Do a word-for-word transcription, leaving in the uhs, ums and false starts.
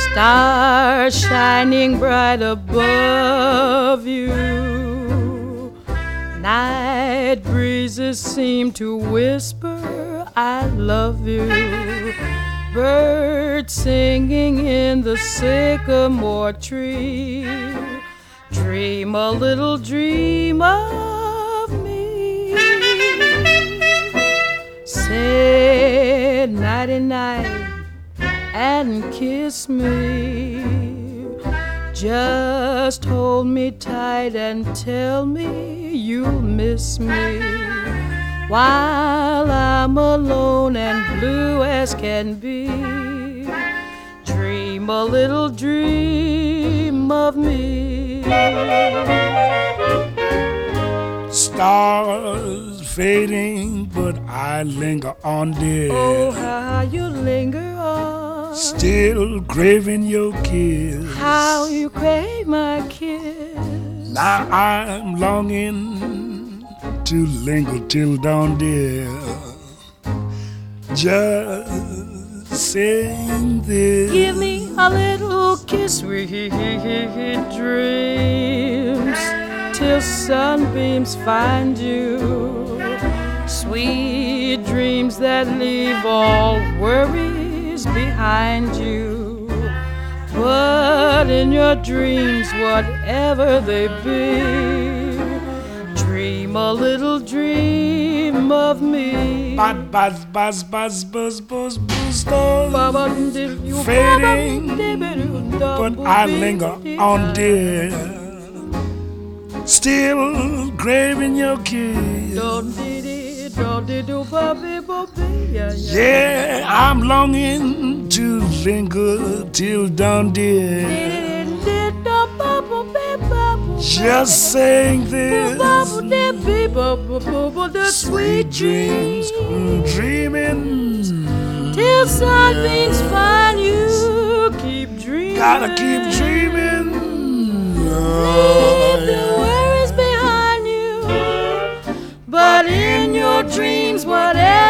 Stars shining bright above you. Night breezes seem to whisper, I love you. Birds singing in the sycamore tree. Dream a little dream of me. Say nighty-night and kiss me. Just hold me tight and tell me you'll miss me while I'm alone and blue as can be. Dream a little dream of me. Stars fading, but I linger on, dear. Oh, how you linger on. Still craving your kiss. How you crave my kiss. Now I'm longing to linger till dawn, dear. Just saying this. Give me a little kiss, sweet dreams, till sunbeams find you. Sweet dreams that leave all worries behind you. But in your dreams, whatever they be, dream a little dream of me. Buzz, buzz, buzz, buzz, buzz, buzz, buzz, stars fading, but I linger on, dear. Still craving your kiss. Yeah, I'm longing to linger till dawn, dear. Just saying this. Sweet dreams, dreaming till sunbeams find you. Keep dreaming. Gotta keep dreaming. Leave the worries behind you. But in your dreams, whatever